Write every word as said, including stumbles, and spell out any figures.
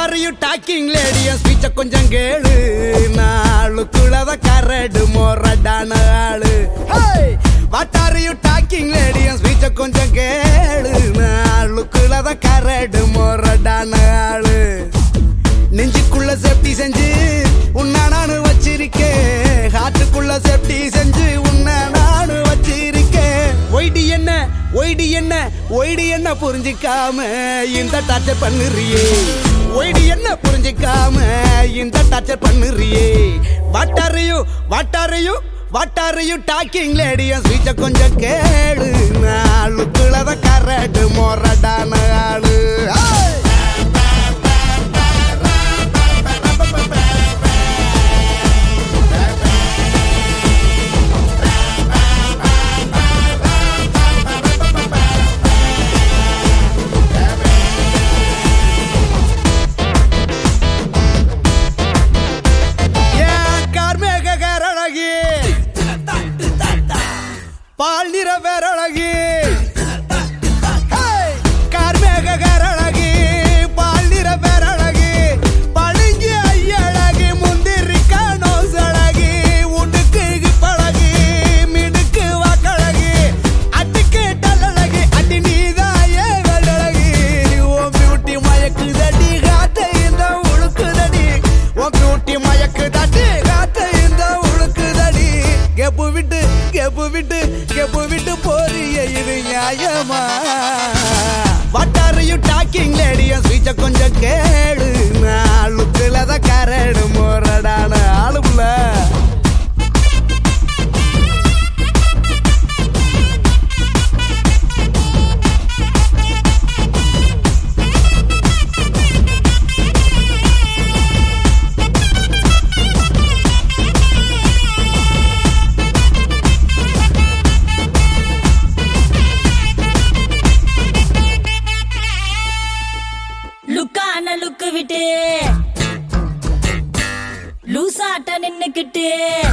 are you talking lady என் ஸ்பீச்ச கொஞ்சம் கேளு நாளுக்குள்ளத கரடு மொரடான ஆளு hey what are you talking lady என் ஸ்பீச்ச கொஞ்சம் கேளு நாளுக்குள்ளத கரடு மொரடான ஆளு நெஞ்சுக்குள்ள சேஃப்டி செஞ்சு உன்னை நானு வச்சிருக்கேன் ஹார்ட்டுக்குள்ள சேஃப்டி செஞ்சு உன்னை நானு வச்சிருக்கேன் ஒய்டி என்ன ஒய்டி என்ன ஒய்டி என்ன புரிஞ்சிக்காம இந்த டார்ச்சர் பண்ணுறியே ஒய்டி என்ன புரிஞ்சிக்காம இந்த டார்ச்சர் பண்ணுறியே what are you what are you what are you talking lady என் ஸ்பீச்ச கொஞ்சம் கேளு நாளுக்குள்ளத கரடு மொரடான ஆளு பால் நிற வேரழகி கார்மேக கரழகி பால் நிற வேரழகி பழுங்கி ஐயழகி முந்திரிக்கா நோசழகி உடுக்கு பழகி மிடுக்கு வாக்கழகி அட்டுக்கு டல்லழகி அடி நீதாயே வழகி ஓம் பியூட்டி மயக்கு தடி காத்த இந்த உழுக்கு தடி ஓம் பியூட்டி மயக்கு தடி காத்த இந்த உழுக்கு தடி கெப்பு விட்டு கெப்பு விட்டு கெப்பு விட்டு போறியே இது நியாயமா what are you talking lady என் ஸ்பீச்ச கொஞ்சம் கேளு நாளுக்குள்ளத கரடு மொரடான ஆளுப்புல லுக்கு விட்டு லூசாட்ட நின்னுக்கிட்டு